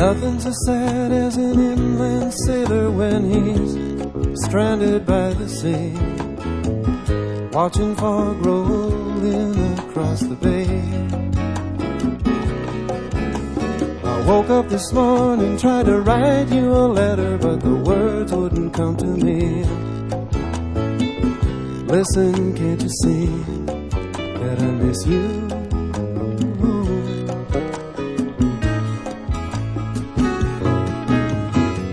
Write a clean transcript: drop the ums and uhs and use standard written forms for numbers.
Nothing so sad as an inland sailor when he's stranded by the sea, watching fog roll in across the bay. I woke up this morning, tried to write you a letter, but the words wouldn't come to me. Listen, can't you see that I miss you?